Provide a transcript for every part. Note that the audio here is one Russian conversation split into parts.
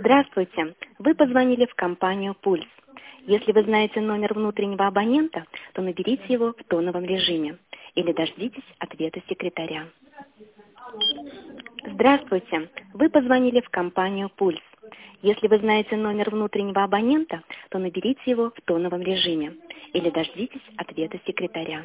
Здравствуйте. Вы позвонили в компанию «Пульс». Если вы знаете номер внутреннего абонента, то наберите его в тоновом режиме или дождитесь ответа секретаря. Здравствуйте. Вы позвонили в компанию «Пульс». Если вы знаете номер внутреннего абонента, то наберите его в тоновом режиме или дождитесь ответа секретаря.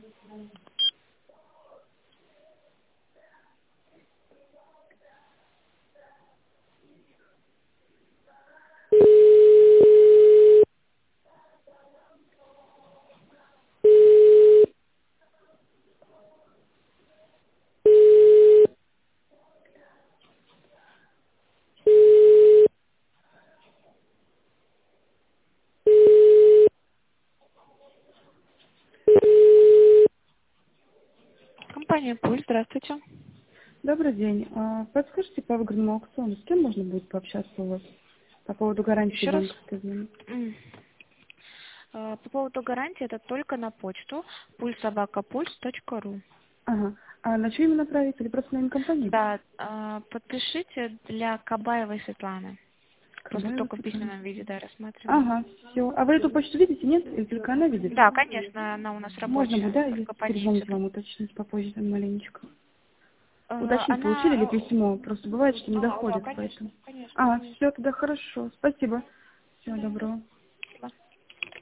Компания «Пульс», здравствуйте. Добрый день. Подскажите по выгодному аукциону, с кем можно будет пообщаться у вас по поводу гарантии Еще раз. банковской зоны? По поводу гарантии, это только на почту pulsobakapuls.ru. Ага. А на что именно направить или просто на имя компании? Да, подпишите для Кабаевой Светланы. Просто Кабаева только в Светлана. письменном виде, да, рассматриваем. Ага, все. А вы эту почту видите, нет? Или только она видит? Да, конечно, она у нас Можно будет, рабочая, да, если только по ней перезвонить все. вам, уточнить попозже там маленечко. Уточнить, получили ли Она... письмо? Просто бывает, что не Да, доходит, конечно, поэтому. конечно, А, конечно. все, тогда хорошо. Спасибо. Всего доброго.